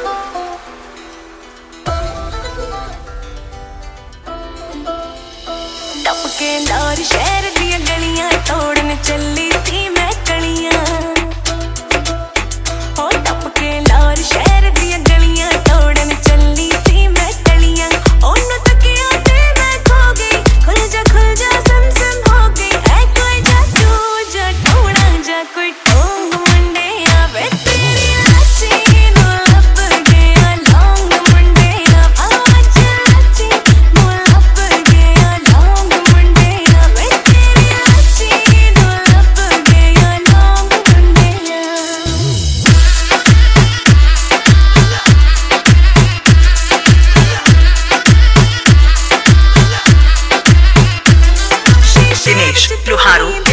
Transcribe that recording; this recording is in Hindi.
टपके लार शहर दिया गलियां तोड़न चली सी मैं कलियां। ओ टपके लार शहर दिया गलियां तोड़न चली सी मैं कलियां। ओनू तकिया ते मैं खो गई, खुल जा सम सम हो गई। ऐ कोई जादू जा टोना जा कोई टोंग मुंडे आवे तेरी लाची नू लब गया लौंग मुंडे आवाज लाची नू लब गया लौंग मुंडे आवे तेरी लाची नू लब गया लौंग मुंडे। दिनेश लोहारू।